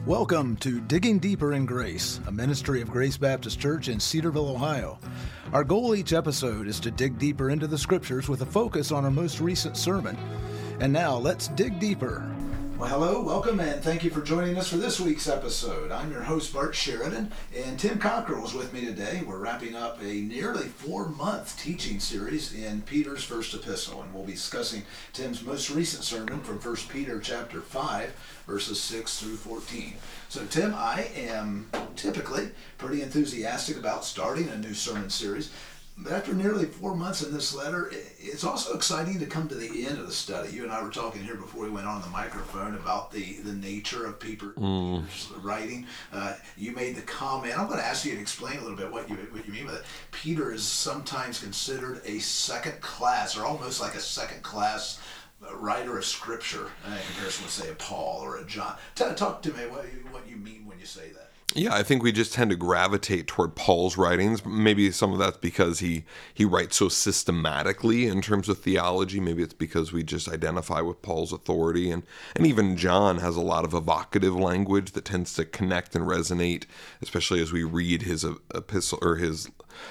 Welcome to Digging Deeper in Grace, a ministry of Grace Baptist Church in Cedarville, Ohio. Our goal each episode is to dig deeper into the Scriptures with a focus on our most recent sermon. And now, let's dig deeper. Well, hello, welcome, and thank you for joining us for this week's episode. I'm your host, Bart Sheridan, and Tim Cockrell is with me today. We're wrapping up a nearly 4-month teaching series in Peter's first epistle, and we'll be discussing Tim's most recent sermon from 1 Peter chapter 5, verses 6 through 14. So, Tim, I am typically pretty enthusiastic about starting a new sermon series. But after nearly 4 months in this letter, it's also exciting to come to the end of the study. You and I were talking here before we went on the microphone about the nature of Peter's writing. You made the comment. I'm going to ask you to explain a little bit what you mean by that. Peter is sometimes considered a second class, or almost like a second class writer of Scripture in comparison with, say, a Paul or a John. Talk to me what you mean when you say that. Yeah, I think we just tend to gravitate toward Paul's writings. Maybe some of that's because he writes so systematically in terms of theology. Maybe it's because we just identify with Paul's authority. And even John has a lot of evocative language that tends to connect and resonate, especially as we read his epistle or his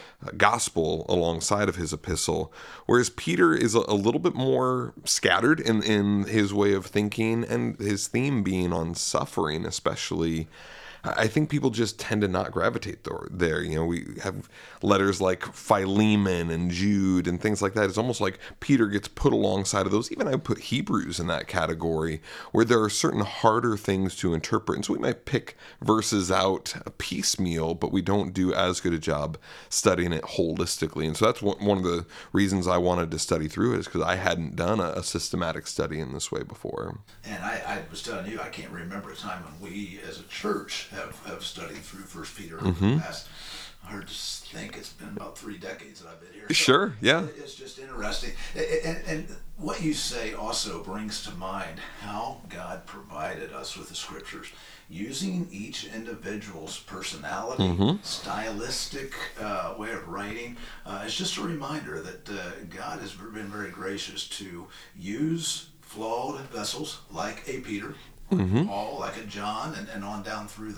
gospel alongside of his epistle. Whereas Peter is a little bit more scattered in his way of thinking, and his theme being on suffering especially. I think people just tend to not gravitate there. You know, we have letters like Philemon and Jude and things like that. It's almost like Peter gets put alongside of those. Even I put Hebrews in that category, where there are certain harder things to interpret. And so we might pick verses out piecemeal, but we don't do as good a job studying it holistically. And so that's one of the reasons I wanted to study through it, is because I hadn't done a systematic study in this way before. And I was telling you, I can't remember a time when we as a church have studied through 1 Peter over the past, I heard to think it's been about 3 decades that I've been here. So sure, yeah. It's just interesting. And what you say also brings to mind how God provided us with the Scriptures, using each individual's personality, stylistic way of writing. It's just a reminder that God has been very gracious to use flawed vessels like a Peter, Paul, like a John, and on down through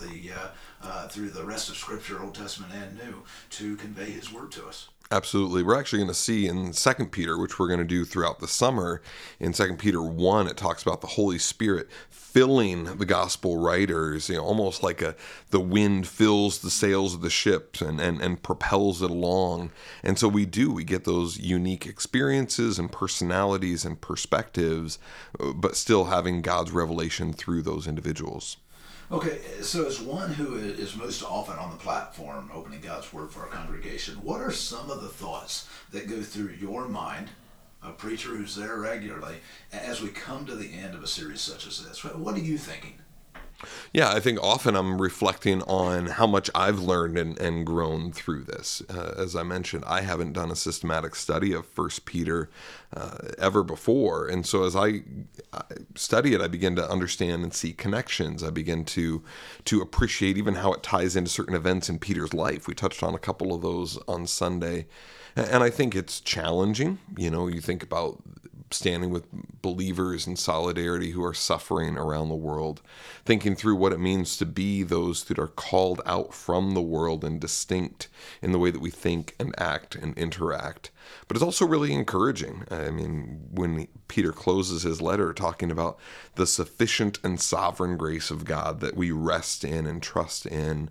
the rest of Scripture, Old Testament and New, to convey His Word to us. Absolutely. We're actually going to see in 2 Peter, which we're going to do throughout the summer, in 2 Peter 1, it talks about the Holy Spirit filling the gospel writers, almost like the wind fills the sails of the ship and propels it along. And so we get those unique experiences and personalities and perspectives, but still having God's revelation through those individuals. Okay, so as one who is most often on the platform opening God's Word for our congregation, what are some of the thoughts that go through your mind, a preacher who's there regularly, as we come to the end of a series such as this? What are you thinking? Yeah, I think often I'm reflecting on how much I've learned and grown through this. As I mentioned, I haven't done a systematic study of 1 Peter ever before. And so as I study it, I begin to understand and see connections. I begin to appreciate even how it ties into certain events in Peter's life. We touched on a couple of those on Sunday. And I think it's challenging. You think about standing with believers in solidarity who are suffering around the world, thinking through what it means to be those that are called out from the world and distinct in the way that we think and act and interact. But it's also really encouraging. I mean, when Peter closes his letter talking about the sufficient and sovereign grace of God that we rest in and trust in,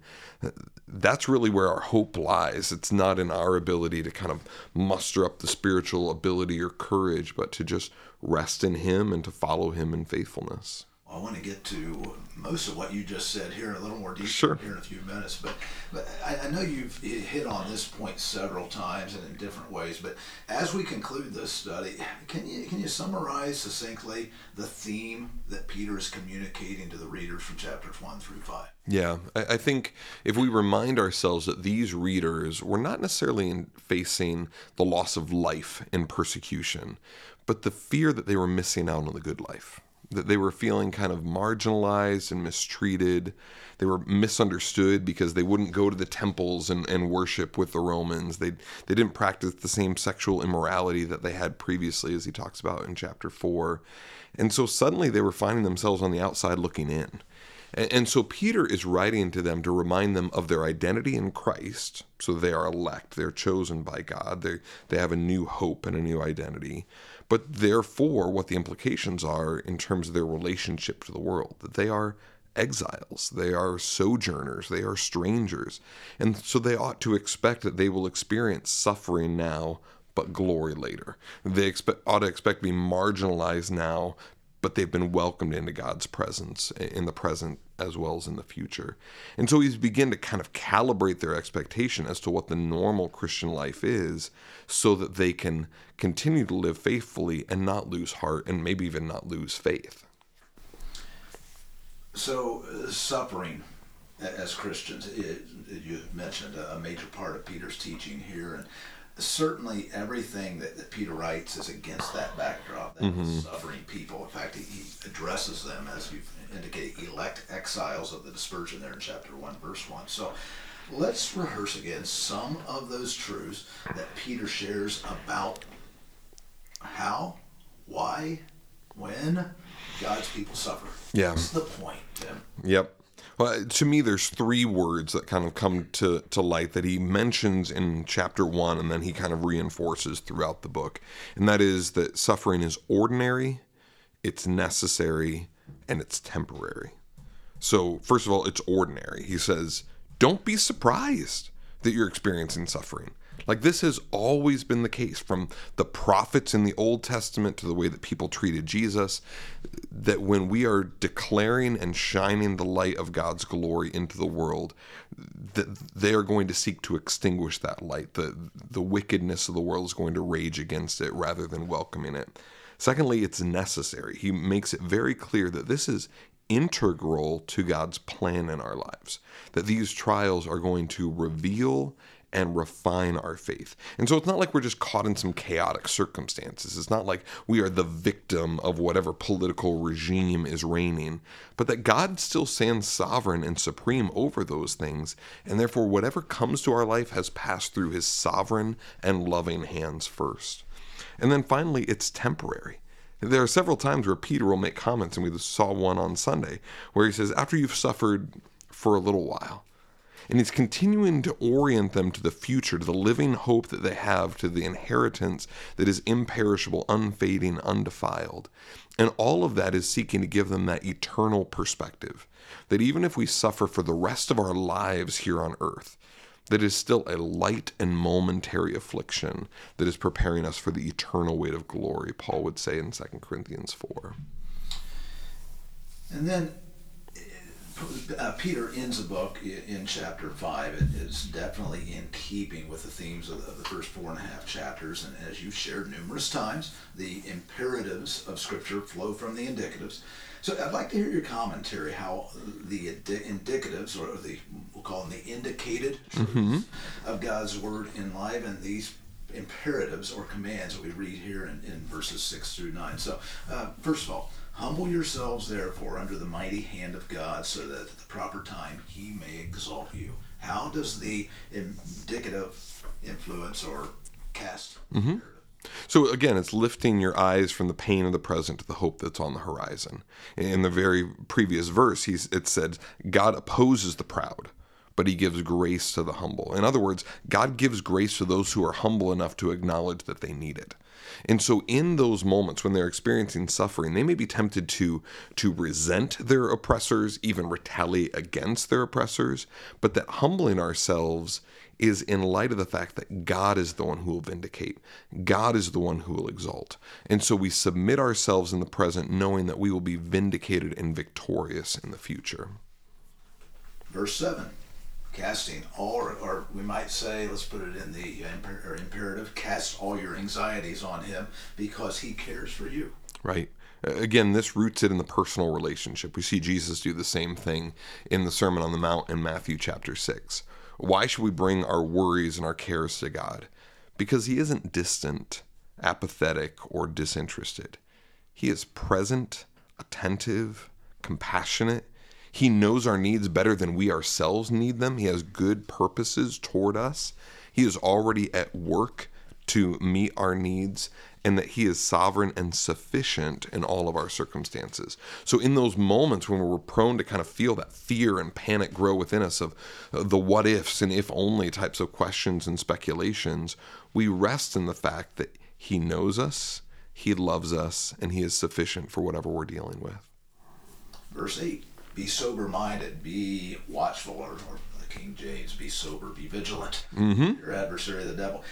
that's really where our hope lies. It's not in our ability to kind of muster up the spiritual ability or courage, but to just rest in Him and to follow Him in faithfulness. I want to get to most of what you just said here in a little more detail here in a few minutes, but I know you've hit on this point several times and in different ways, but as we conclude this study, can you summarize succinctly the theme that Peter is communicating to the readers from chapters 1 through 5? Yeah, I think if we remind ourselves that these readers were not necessarily facing the loss of life in persecution, but the fear that they were missing out on the good life. That they were feeling kind of marginalized and mistreated. They were misunderstood because they wouldn't go to the temples and worship with the Romans. They didn't practice the same sexual immorality that they had previously, as he talks about in chapter 4. And so suddenly they were finding themselves on the outside looking in. And so Peter is writing to them to remind them of their identity in Christ. So they are elect, they're chosen by God, they have a new hope and a new identity. But therefore, what the implications are in terms of their relationship to the world, that they are exiles, they are sojourners, they are strangers. And so they ought to expect that they will experience suffering now, but glory later. They ought to expect to be marginalized now, but they've been welcomed into God's presence in the present as well as in the future. And so he's begun to kind of calibrate their expectation as to what the normal Christian life is so that they can continue to live faithfully and not lose heart and maybe even not lose faith. So suffering as Christians, you mentioned a major part of Peter's teaching here, and certainly everything that Peter writes is against that backdrop, that suffering people. In fact, he addresses them, as you've indicated, elect exiles of the dispersion there in chapter 1, verse 1. So let's rehearse again some of those truths that Peter shares about how, why, when God's people suffer. Yeah. What's the point, Tim? Yep. Well, to me, there's three words that kind of come to light that he mentions in chapter 1, and then he kind of reinforces throughout the book. And that is that suffering is ordinary, it's necessary, and it's temporary. So, first of all, it's ordinary. He says, don't be surprised that you're experiencing suffering. Like, this has always been the case, from the prophets in the Old Testament to the way that people treated Jesus, that when we are declaring and shining the light of God's glory into the world, that they are going to seek to extinguish that light. The wickedness of the world is going to rage against it rather than welcoming it. Secondly, it's necessary. He makes it very clear that this is integral to God's plan in our lives, that these trials are going to reveal and refine our faith. And so it's not like we're just caught in some chaotic circumstances. It's not like we are the victim of whatever political regime is reigning, but that God still stands sovereign and supreme over those things, and therefore whatever comes to our life has passed through his sovereign and loving hands first. And then finally, it's temporary. There are several times where Peter will make comments, and we saw one on Sunday, where he says, after you've suffered for a little while, and he's continuing to orient them to the future, to the living hope that they have, to the inheritance that is imperishable, unfading, undefiled. And all of that is seeking to give them that eternal perspective, that even if we suffer for the rest of our lives here on earth, that is still a light and momentary affliction that is preparing us for the eternal weight of glory, Paul would say in 2 Corinthians 4. And then Peter ends the book in chapter 5. It is definitely in keeping with the themes of the first 4.5 chapters. And as you've shared numerous times, the imperatives of Scripture flow from the indicatives. So I'd like to hear your commentary, how the indicatives, or we'll call them the indicated truths of God's Word enliven these imperatives or commands that we read here in verses 6 through 9. So first of all, humble yourselves, therefore, under the mighty hand of God, so that at the proper time he may exalt you. How does the indicative influence or cast imperative? So again, it's lifting your eyes from the pain of the present to the hope that's on the horizon. In the very previous verse, it said, God opposes the proud, but he gives grace to the humble. In other words, God gives grace to those who are humble enough to acknowledge that they need it. And so in those moments when they're experiencing suffering, they may be tempted to resent their oppressors, even retaliate against their oppressors, but that humbling ourselves is in light of the fact that God is the one who will vindicate. God is the one who will exalt. And so we submit ourselves in the present, knowing that we will be vindicated and victorious in the future. Verse 7. Casting all, or we might say, let's put it in the imperative, cast all your anxieties on him because he cares for you. Right. Again, this roots it in the personal relationship. We see Jesus do the same thing in the Sermon on the Mount in Matthew chapter 6. Why should we bring our worries and our cares to God? Because he isn't distant, apathetic, or disinterested. He is present, attentive, compassionate. He knows our needs better than we ourselves need them. He has good purposes toward us. He is already at work to meet our needs. and that he is sovereign and sufficient in all of our circumstances. So in those moments when we're prone to kind of feel that fear and panic grow within us of the what ifs and if only types of questions and speculations, we rest in the fact that he knows us, he loves us, and he is sufficient for whatever we're dealing with. Verse 8, be sober-minded, be watchful, or the King James, be sober, be vigilant. Your adversary, the devil.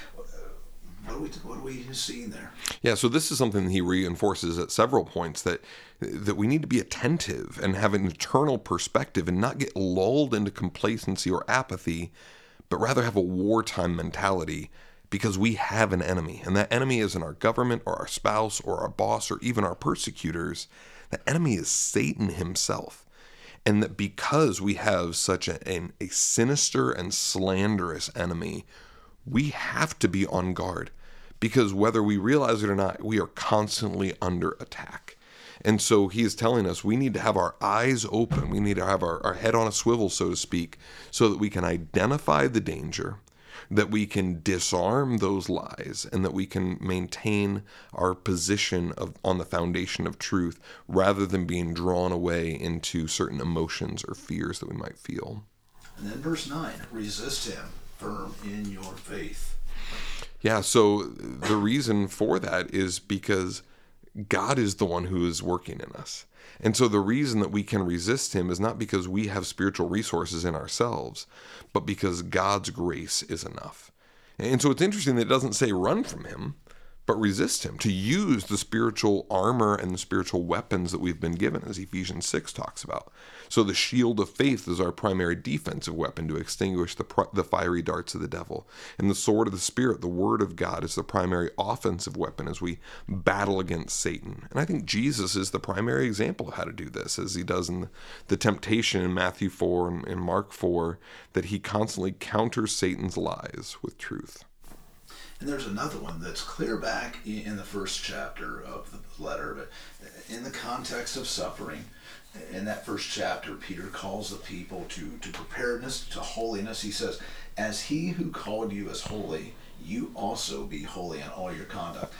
What are we seeing there? Yeah, so this is something that he reinforces at several points, that we need to be attentive and have an eternal perspective and not get lulled into complacency or apathy, but rather have a wartime mentality, because we have an enemy. And that enemy isn't our government or our spouse or our boss or even our persecutors. The enemy is Satan himself. And that because we have such a sinister and slanderous enemy, we have to be on guard, because whether we realize it or not, we are constantly under attack. And so he is telling us we need to have our eyes open. We need to have our head on a swivel, so to speak, so that we can identify the danger, that we can disarm those lies, and that we can maintain our position on the foundation of truth rather than being drawn away into certain emotions or fears that we might feel. And then verse 9, resist him, firm in your faith. Yeah, so the reason for that is because God is the one who is working in us. And so the reason that we can resist him is not because we have spiritual resources in ourselves, but because God's grace is enough. And so it's interesting that it doesn't say run from him, but resist him, to use the spiritual armor and the spiritual weapons that we've been given, as Ephesians 6 talks about. So the shield of faith is our primary defensive weapon to extinguish the fiery darts of the devil. And the sword of the Spirit, the word of God, is the primary offensive weapon as we battle against Satan. And I think Jesus is the primary example of how to do this, as he does in the temptation in Matthew 4 and in Mark 4, that he constantly counters Satan's lies with truth. And there's another one that's clear back in the first chapter of the letter, but in the context of suffering. In that first chapter, Peter calls the people to preparedness, to holiness. He says, as he who called you is holy, you also be holy in all your conduct.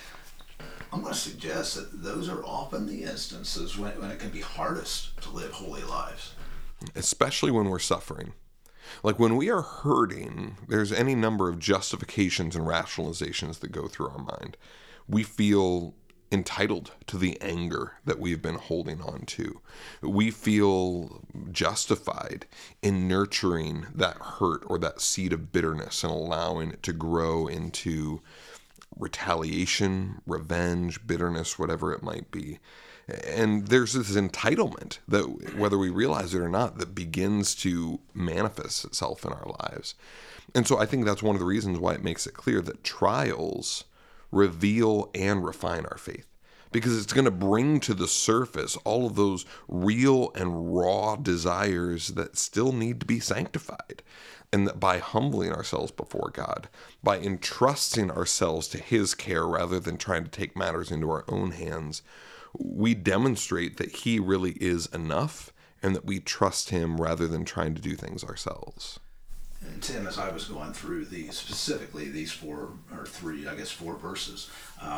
I'm going to suggest that those are often the instances when it can be hardest to live holy lives. Especially when we're suffering. Like when we are hurting, there's any number of justifications and rationalizations that go through our mind. We feel entitled to the anger that we've been holding on to. We feel justified in nurturing that hurt or that seed of bitterness and allowing it to grow into retaliation, revenge, bitterness, whatever it might be. And there's this entitlement that, whether we realize it or not, that begins to manifest itself in our lives. And so I think that's one of the reasons why it makes it clear that trials reveal and refine our faith, because it's going to bring to the surface all of those real and raw desires that still need to be sanctified. And that by humbling ourselves before God, by entrusting ourselves to his care rather than trying to take matters into our own hands, we demonstrate that he really is enough and that we trust him rather than trying to do things ourselves. And Tim, as I was going through specifically these four verses,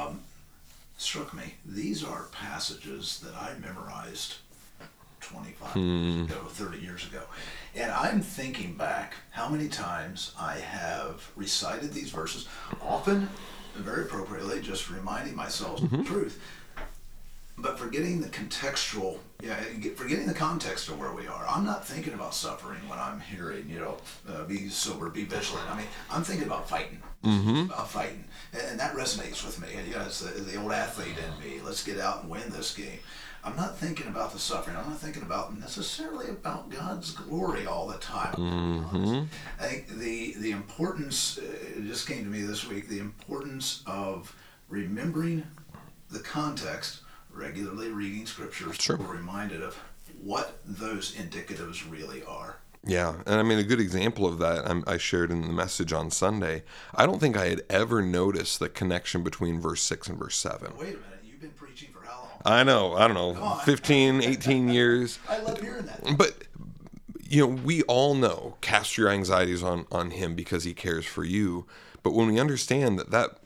struck me. These are passages that I memorized 25 years ago, 30 years ago. And I'm thinking back how many times I have recited these verses, often, very appropriately, just reminding myself of the truth. But forgetting the context of where we are. I'm not thinking about suffering when I'm hearing, be sober, be vigilant. I mean, I'm thinking about fighting. And that resonates with me. And, it's the old athlete in me. Let's get out and win this game. I'm not thinking about the suffering. I'm not thinking necessarily about God's glory all the time. I think the importance, it just came to me this week, the importance of remembering the context, regularly reading scriptures, Sure. We're reminded of what those indicatives really are. Yeah, and I mean, a good example of that I shared in the message on Sunday. I don't think I had ever noticed the connection between verse 6 and verse 7. Wait a minute, you've been preaching for how long? I don't know, 15, 18 years. I love hearing that. But, we all know, cast your anxieties on him because he cares for you. But when we understand that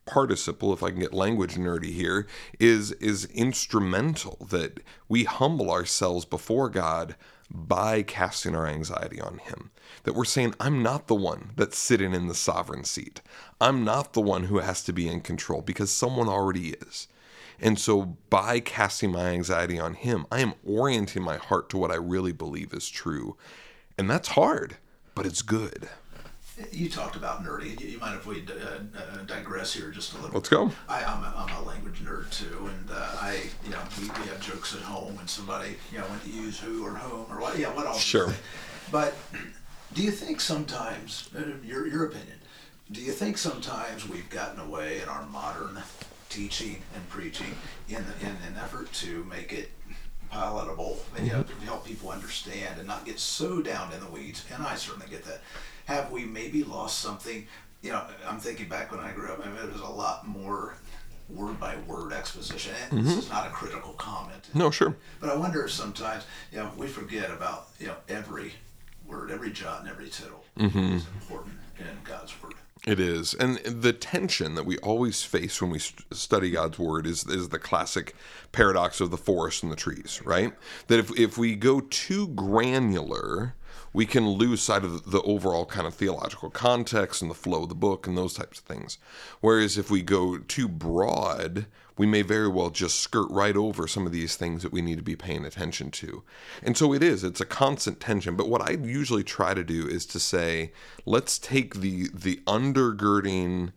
participle, if I can get language nerdy here, is instrumental, that we humble ourselves before God by casting our anxiety on him. That we're saying, I'm not the one that's sitting in the sovereign seat. I'm not the one who has to be in control, because someone already is. And so by casting my anxiety on him, I am orienting my heart to what I really believe is true. And that's hard, but it's good. You talked about nerdy. You mind if we digress here just a little? Let's go. I'm a language nerd too, and we have jokes at home when somebody when to use who or whom or what else. Sure. But do you think sometimes, your opinion, do you think sometimes we've gotten away in our modern teaching and preaching in an effort to make it palatable, to help people understand and not get so down in the weeds? And I certainly get that. Have we maybe lost something? I'm thinking back when I grew up, it was a lot more word by word exposition. And this is not a critical comment. No, sure. But I wonder if sometimes, we forget about, every word, every jot and every tittle is important in God's word. It is. And the tension that we always face when we study God's word is the classic paradox of the forest and the trees, right? That if we go too granular, we can lose sight of the overall kind of theological context and the flow of the book and those types of things. Whereas if we go too broad, we may very well just skirt right over some of these things that we need to be paying attention to. And so it's a constant tension. But what I usually try to do is to say, let's take the undergirding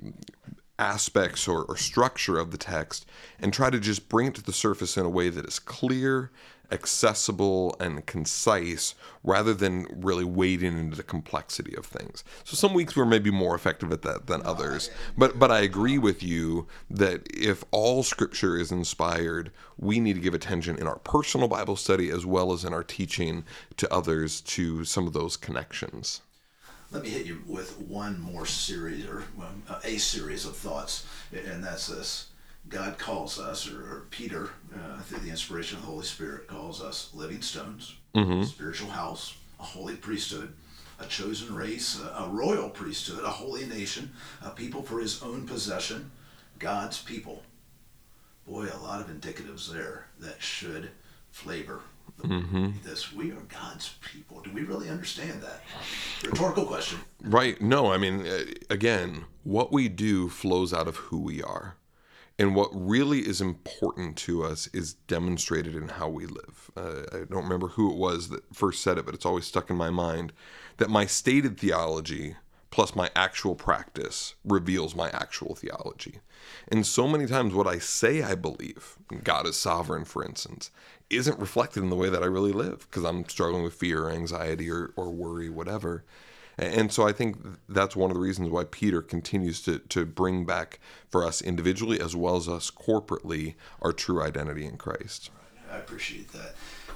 aspects or structure of the text and try to just bring it to the surface in a way that is clear, accessible, and concise, rather than really wading into the complexity of things. So some weeks we're maybe more effective at that than others. But I agree with you that if all Scripture is inspired, we need to give attention in our personal Bible study as well as in our teaching to others to some of those connections. Let me hit you with one more series, or a series of thoughts, and that's this. God calls us, or Peter, through the inspiration of the Holy Spirit, calls us living stones, spiritual house, a holy priesthood, a chosen race, a royal priesthood, a holy nation, a people for his own possession, God's people. Boy, a lot of indicatives there that should flavor this. We are God's people. Do we really understand that? Rhetorical question. Right. No, again, what we do flows out of who we are. And what really is important to us is demonstrated in how we live. I don't remember who it was that first said it, but it's always stuck in my mind that my stated theology plus my actual practice reveals my actual theology. And so many times what I say I believe, God is sovereign, for instance, isn't reflected in the way that I really live, because I'm struggling with fear or anxiety or worry, whatever. And so I think that's one of the reasons why Peter continues to bring back for us individually as well as us corporately our true identity in Christ. I appreciate that.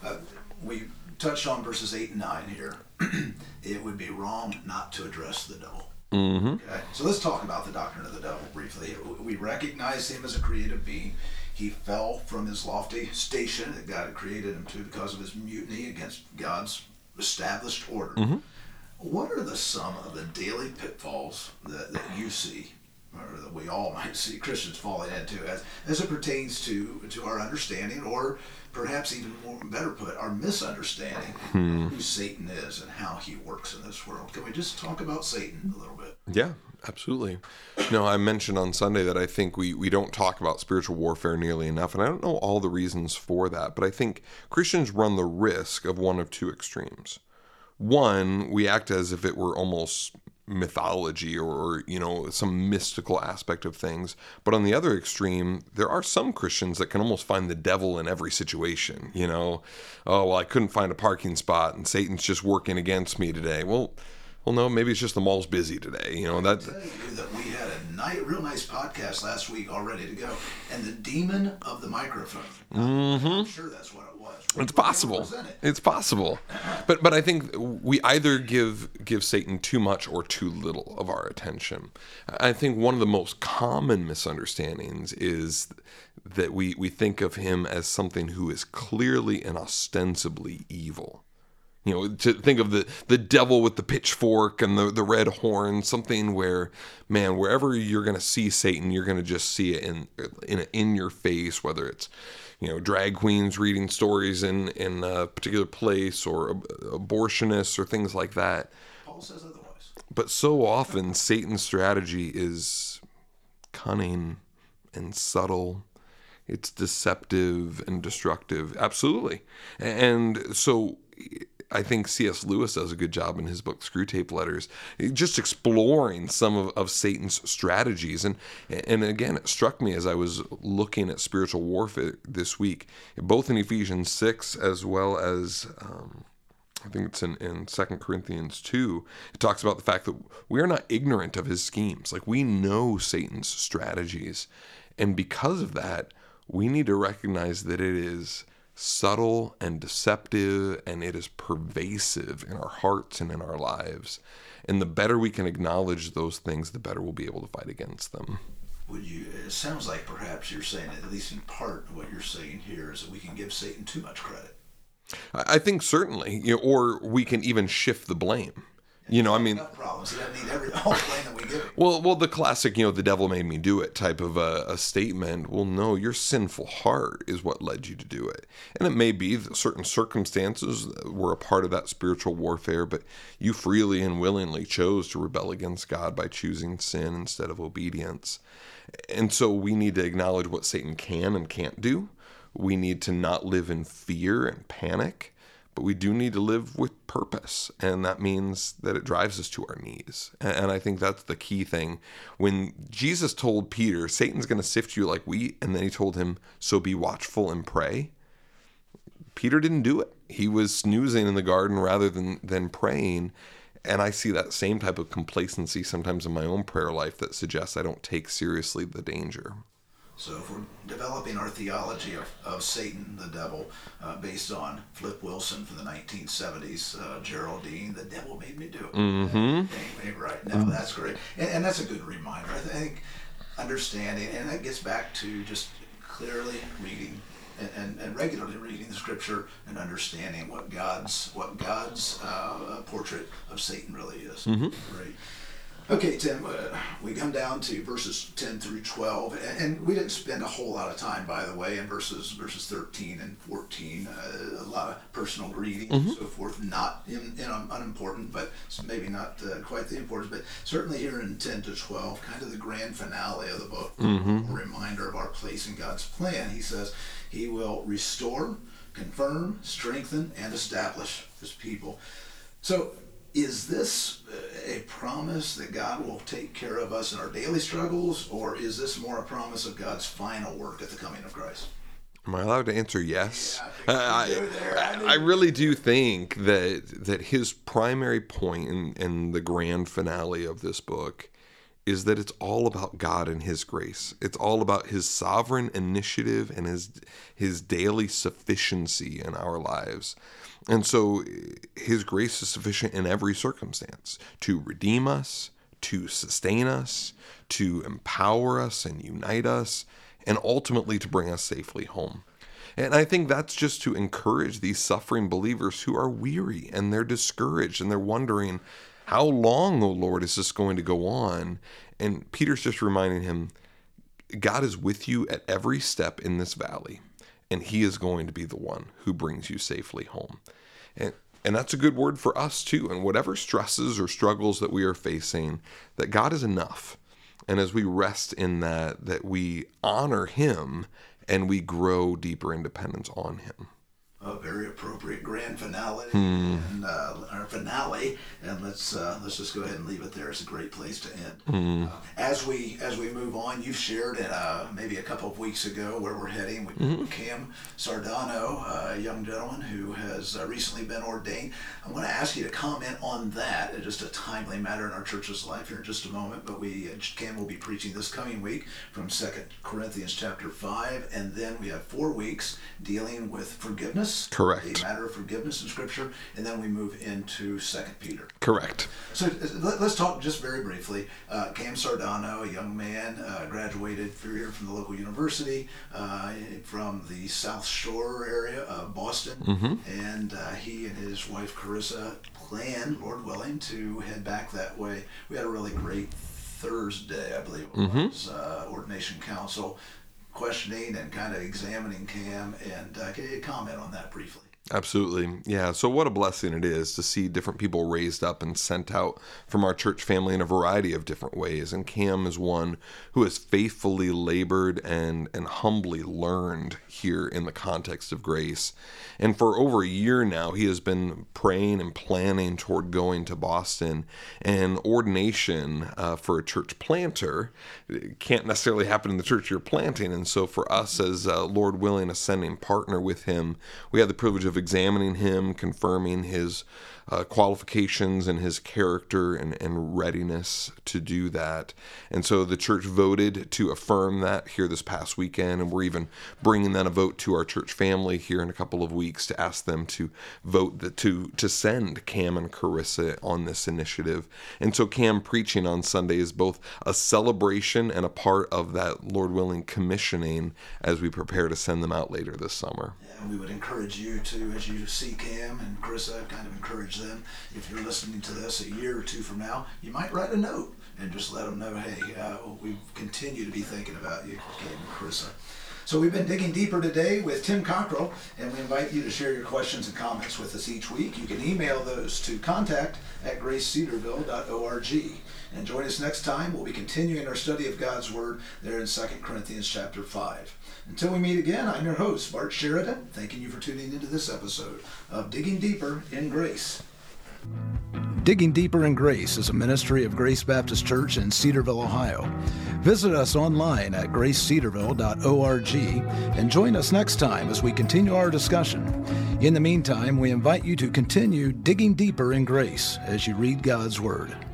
We touched on verses 8 and 9 here. It would be wrong not to address the devil. Okay? So let's talk about the doctrine of the devil briefly. We recognize him as a creative being. He fell from his lofty station that God had created him to because of his mutiny against God's established order. What are some of the daily pitfalls that you see, or that we all might see Christians falling into as it pertains to our understanding, or perhaps even more better put, our misunderstanding of who Satan is and how he works in this world? Can we just talk about Satan a little bit? Yeah, absolutely. No, I mentioned on Sunday that I think we don't talk about spiritual warfare nearly enough, and I don't know all the reasons for that, but I think Christians run the risk of one of two extremes. One, we act as if it were almost mythology or some mystical aspect of things. But on the other extreme, there are some Christians that can almost find the devil in every situation. Oh, well, I couldn't find a parking spot and Satan's just working against me today. Well, no, maybe it's just the mall's busy today. I tell you that we had a real nice podcast last week all ready to go, and the demon of the microphone. I'm sure that's what it was. It's possible. It's possible. But I think we either give Satan too much or too little of our attention. I think one of the most common misunderstandings is that we think of him as something who is clearly and ostensibly evil. To think of the devil with the pitchfork and the red horn, something where, man, wherever you're going to see Satan, you're going to just see it in your face, whether it's, drag queens reading stories in a particular place, or abortionists or things like that. Paul says otherwise. But so often Satan's strategy is cunning and subtle. It's deceptive and destructive. Absolutely. And so I think C.S. Lewis does a good job in his book, Screwtape Letters, just exploring some of Satan's strategies. And again, it struck me as I was looking at spiritual warfare this week, both in Ephesians 6 as well as I think it's in 2 Corinthians 2, it talks about the fact that we are not ignorant of his schemes. Like, we know Satan's strategies. And because of that, we need to recognize that it is subtle and deceptive, and it is pervasive in our hearts and in our lives. And the better we can acknowledge those things, the better we'll be able to fight against them. It sounds like perhaps you're saying, at least in part, what you're saying here is that we can give Satan too much credit. I think certainly, or we can even shift the blame. Enough problems. He doesn't need all the blame that we give him. Well, the classic, the devil made me do it type of a statement. Well, no, your sinful heart is what led you to do it. And it may be that certain circumstances were a part of that spiritual warfare, but you freely and willingly chose to rebel against God by choosing sin instead of obedience. And so we need to acknowledge what Satan can and can't do. We need to not live in fear and panic. But we do need to live with purpose, and that means that it drives us to our knees. And I think that's the key thing. When Jesus told Peter, Satan's going to sift you like wheat, and then he told him, so be watchful and pray, Peter didn't do it. He was snoozing in the garden rather than praying. And I see that same type of complacency sometimes in my own prayer life that suggests I don't take seriously the danger. So if we're developing our theology of Satan, the devil, based on Flip Wilson from the 1970s, Geraldine, the devil made me do it. Mm-hmm. Right. Now, that's great. And that's a good reminder. I think understanding, and that gets back to just clearly reading and regularly reading the scripture and understanding what God's portrait of Satan really is. Mm-hmm. Right. Okay, Tim, we come down to verses 10 through 12, and we didn't spend a whole lot of time, by the way, in verses 13 and 14, a lot of personal greetings and so forth, not unimportant, but maybe not quite the importance, but certainly here in 10 to 12, kind of the grand finale of the book, a reminder of our place in God's plan. He says he will restore, confirm, strengthen, and establish his people. So, is this a promise that God will take care of us in our daily struggles, or is this more a promise of God's final work at the coming of Christ? Am I allowed to answer yes? Yeah, I really do think that his primary point in the grand finale of this book is that it's all about God and his grace. It's all about his sovereign initiative and his daily sufficiency in our lives. And so his grace is sufficient in every circumstance to redeem us, to sustain us, to empower us and unite us, and ultimately to bring us safely home. And I think that's just to encourage these suffering believers who are weary and they're discouraged and they're wondering, how long, O Lord, is this going to go on? And Peter's just reminding him, God is with you at every step in this valley, and he is going to be the one who brings you safely home. And that's a good word for us too. And whatever stresses or struggles that we are facing, that God is enough. And as we rest in that we honor him and we grow deeper independence on him. A very appropriate grand finale, and our finale, and let's just go ahead and leave it there. It's a great place to end. As we move on, you've shared maybe a couple of weeks ago where we're heading with Cam Sardano, a young gentleman who has recently been ordained. I want to ask you to comment on that. It's just a timely matter in our church's life here in just a moment. But Cam will be preaching this coming week from 2 Corinthians chapter 5, and then we have 4 weeks dealing with forgiveness. Correct. A matter of forgiveness in Scripture, and then we move into 2 Peter. Correct. So let's talk just very briefly. Cam Sardano, a young man, graduated here from the local university from the South Shore area of Boston, and he and his wife Carissa plan, Lord willing, to head back that way. We had a really great Thursday, I believe it was, Ordination Council, questioning and kind of examining Cam, and can you comment on that briefly? Absolutely. Yeah. So what a blessing it is to see different people raised up and sent out from our church family in a variety of different ways. And Cam is one who has faithfully labored and humbly learned here in the context of Grace. And for over a year now, he has been praying and planning toward going to Boston. And ordination for a church planter can't necessarily happen in the church you're planting. And so for us as Lord willing, ascending partner with him, we had the privilege of examining him, confirming his qualifications and his character and readiness to do that. And so the church voted to affirm that here this past weekend, and we're even bringing that a vote to our church family here in a couple of weeks to ask them to vote to send Cam and Carissa on this initiative. And so Cam preaching on Sunday is both a celebration and a part of that, Lord willing, commissioning as we prepare to send them out later this summer. And we would encourage you to, as you see Cam and Carissa, kind of encourage them. If you're listening to this a year or two from now, you might write a note and just let them know, hey, we continue to be thinking about you, Cam and Carissa. So we've been digging deeper today with Tim Cockrell, and we invite you to share your questions and comments with us each week. You can email those to contact@gracecedarville.org. And join us next time. We'll be continuing our study of God's Word there in 2 Corinthians chapter 5. Until we meet again, I'm your host, Bart Sheridan, thanking you for tuning into this episode of Digging Deeper in Grace. Digging Deeper in Grace is a ministry of Grace Baptist Church in Cedarville, Ohio. Visit us online at gracecedarville.org and join us next time as we continue our discussion. In the meantime, we invite you to continue digging deeper in grace as you read God's Word.